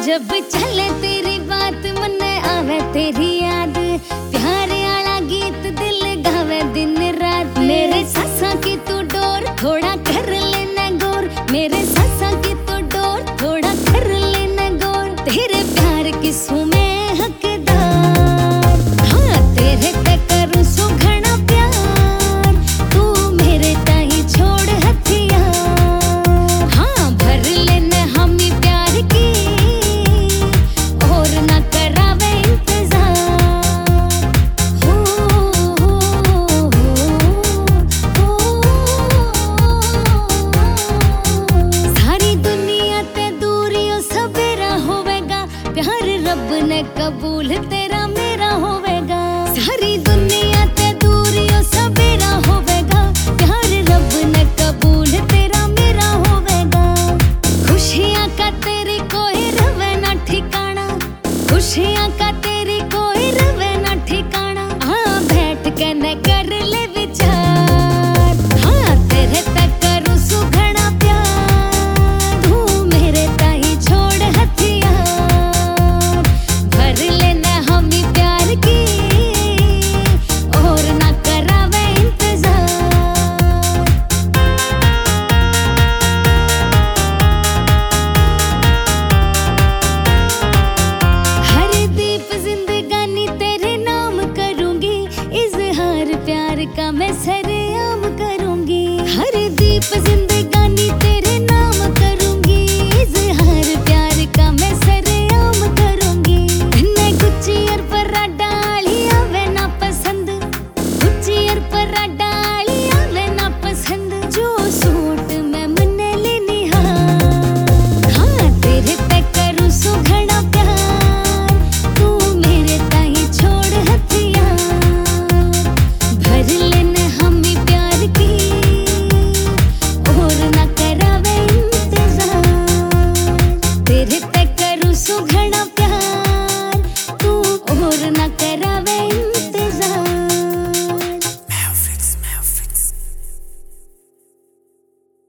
जब चले तेरी बात मन आवे तेरी याद, प्यार आला गीत दिल गावे दिन रात। मेरे सासा की तू डोर थोड़ा कर लेना गौर, मेरे सासा की तू डोर थोड़ा कर लेना गौर। तेरे प्यार की सू में हकदार, हाँ तेरे ते करूं सो घना प्यार, तू मेरे ताई छोड़ हथियार। हाँ भर लेना हमी प्यार की और ना करावे इंतजार। हो सारी दुनिया ते दूरियों सवेरा होवेगा, प्यार रब ने कबूल तेरा मेरा होवेगा। सारी दुनिया ते दूरियों सवेरा होवेगा, प्यार रब ने कबूल तेरा मेरा होवेगा। खुशियां का तेरी कोई रवे ना ठिकाना, खुशियां का तेरी कोई रवे ना ठिकाना। हाँ बैठ के न कर ले विचार, हाँ तेरे तक करूं सुघना प्यार, तू मेरे ताई छोड़ हथियार। भर लेना हमी प्यार की और ना करावे इंतजार। हर दीप जिंदगानी तेरे नाम करूंगी, इजहार प्यार का मैं सर